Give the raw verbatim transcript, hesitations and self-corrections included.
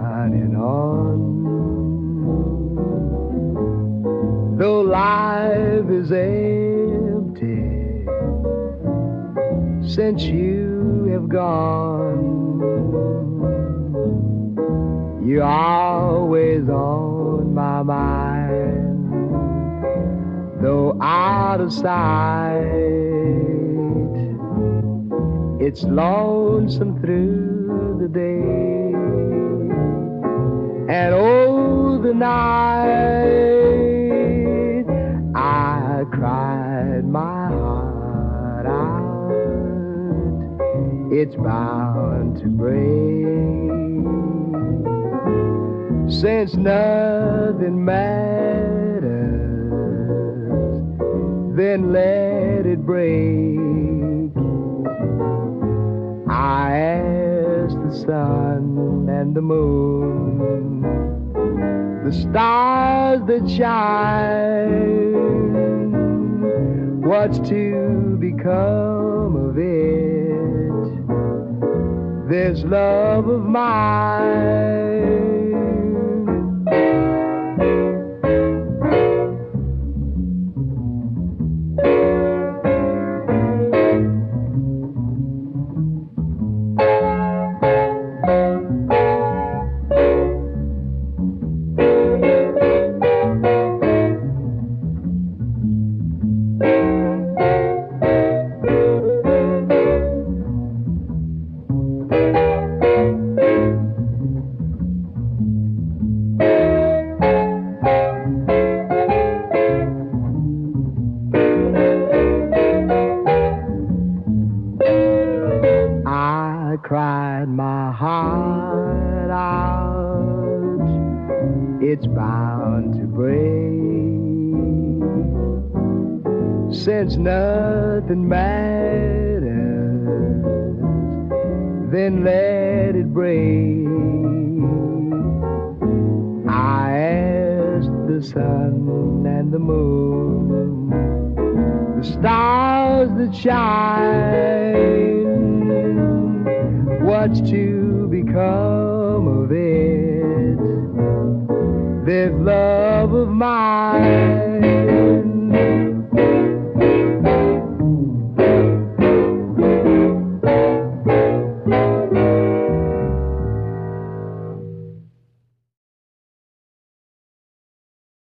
shining on. Though life is empty since you have gone, you're always on my mind, though out of sight. It's lonesome through the day, and oh, the night I cried my heart out. It's bound to break, since nothing matters, then let it break. I asked the sun and the moon, the stars that shine, what's to become of it, this love of mine? I cried my heart out, it's bound to break, since nothing matters, then let it break. I asked the sun and the moon, the stars that shine, what's to become of it, this love of mine?